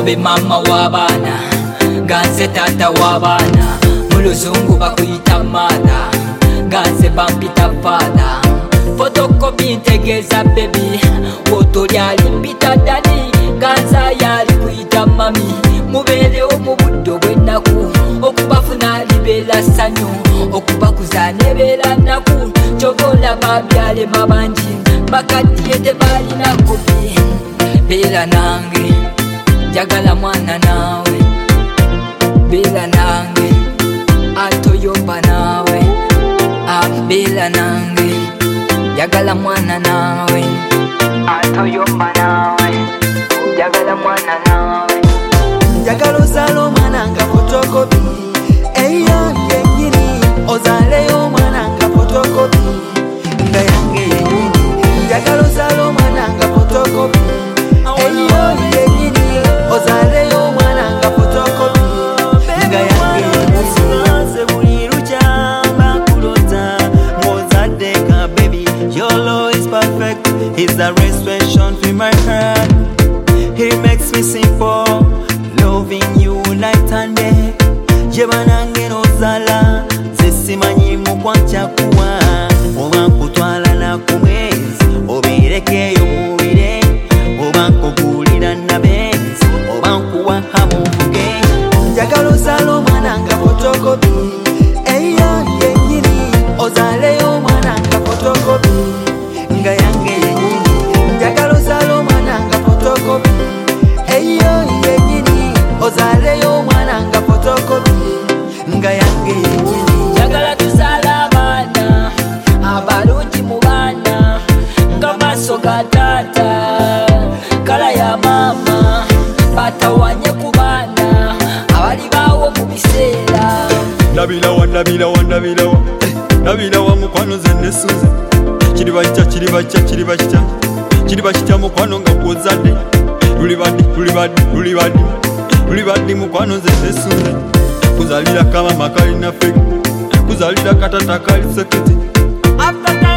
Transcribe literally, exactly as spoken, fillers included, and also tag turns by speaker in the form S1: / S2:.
S1: Babe mama w'abaana ganze tata w'abaana muluzungu bakuyita mother ganze bampita father photocopy ntegeeza baby wotoli ali mpita daddy ganza yali kuyita mami mubeerewo mu budde obw'ennaku okubafuna libeera ssanyu okubakuza nebeera nnaku kyova olaba byalema bangi bakaddiye tebalina kopi beera nange njagala mwana naawe beera nange atoyomba naawe beera nange njagala mwana naawe atoyomba naawe njagala mwana naawe
S2: njagala ozaale omwana nga fotokopi eyo yennyini ozaaleyo omwana nga fotokopi nga yange yennyini njagala ozaale omwana nga fotokopi eyo yennyini ozaaleyo omwana nga fotokopi nga yange yennyini buli lukyamba kulota ng'ozadde ka baby your love is perfect is the restoration for my heart it makes me simple loving you night and day jeba nange nozala zesimanyi mukwancakuwa oba nkutwala nakumwezi obirekeyo mubire oba nkugulira nabenzi oba nkuwa hamuvuge njagala ozaale omwana nga fotokopi eyo yennyini ozaaleyo omwana nga fotokopi nga yange yennyini njagala ozaale omwana nga fotokopi eyo yennyini ozaaleyo omwana nga fotokopi nga yange yennyini
S1: njagala tuzaale abaana abalungi mu baana nga maaso ga taata kala ya maama batawanye ku baana abali baawo mu biseera
S3: nabirawa nabirawa nabirawa nabirawa mukwano ze nesuze kiriba kitya kiriba kitya kiriba kitya kiriba kitya mukwano nga gwozadde lulibadde lulibadde lulibadde lulibadde mukwano ze nesuze kuzalira kama makalina fake kuzalira katata kali sekiti
S1: after